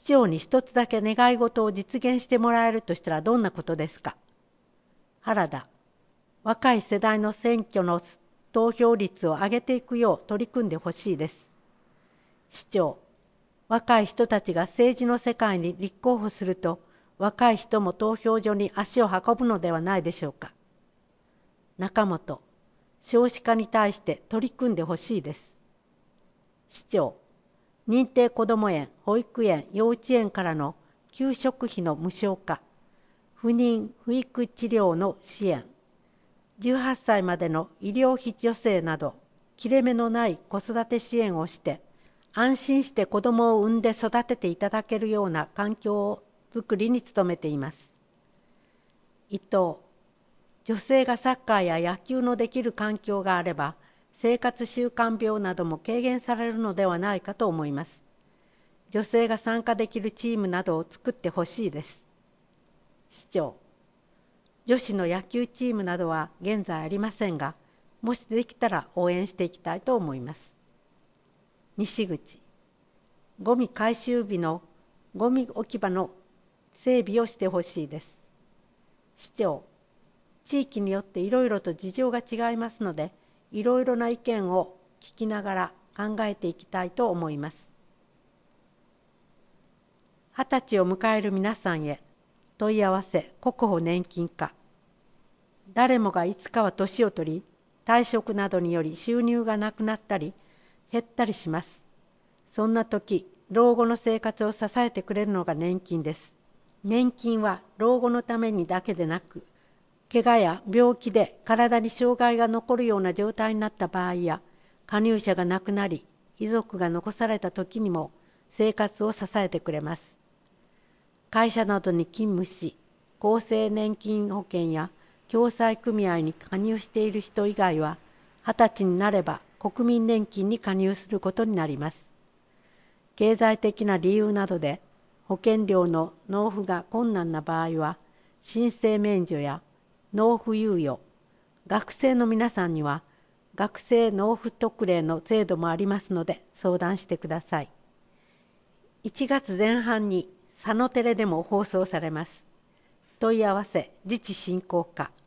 長に一つだけ願い事を実現してもらえるとしたらどんなことですか。原田、若い世代の選挙の投票率を上げていくよう取り組んでほしいです。市長、若い人たちが政治の世界に立候補すると、若い人も投票所に足を運ぶのではないでしょうか。中本、少子化に対して取り組んでほしいです。市長、認定こども園、保育園、幼稚園からの給食費の無償化、不妊・不育治療の支援、18歳までの医療費助成など、切れ目のない子育て支援をして、安心して子どもを産んで育てていただけるような環境づくりに努めています。伊藤、女性がサッカーや野球のできる環境があれば、生活習慣病なども軽減されるのではないかと思います。女性が参加できるチームなどを作ってほしいです。市長、女子の野球チームなどは現在ありませんが、もしできたら応援していきたいと思います。西口、ゴミ回収日のゴミ置き場の整備をしてほしいです。市長、地域によっていろいろと事情が違いますので、いろいろな意見を聞きながら考えていきたいと思います。20歳を迎える皆さんへ、問い合わせ国保年金課。誰もがいつかは年を取り、退職などにより収入がなくなったり、減ったりします。そんな時、老後の生活を支えてくれるのが年金です。年金は老後のためにだけでなく、怪我や病気で体に障害が残るような状態になった場合や、加入者が亡くなり、遺族が残された時にも生活を支えてくれます。会社などに勤務し、厚生年金保険や共済組合に加入している人以外は、20歳になれば国民年金に加入することになります。経済的な理由などで保険料の納付が困難な場合は、申請免除や納付猶予、学生の皆さんには学生納付特例の制度もありますので相談してください。1月前半に佐野テレでも放送されます。問い合わせ自治振興課